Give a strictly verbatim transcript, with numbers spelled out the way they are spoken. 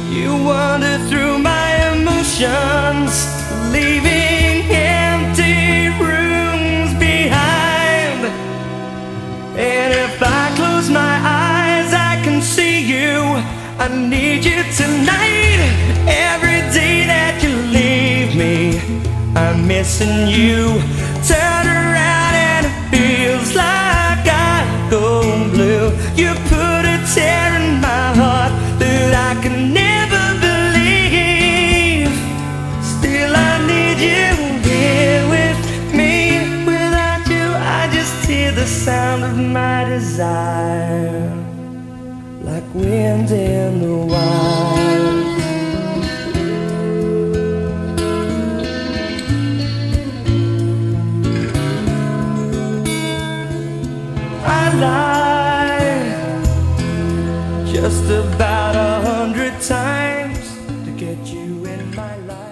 You wander through my emotions, leaving empty rooms behind. And if I close my eyes, I can see you. I need you tonight. Every day that you leave me, I'm missing you. Turn around and it feels like I go blue. You put a tear in my heart that I can never believe. Still I need you here with me. Without you I just hear the sound of my desire, like wind in the wild. I lied just about a hundred times to get you in my life.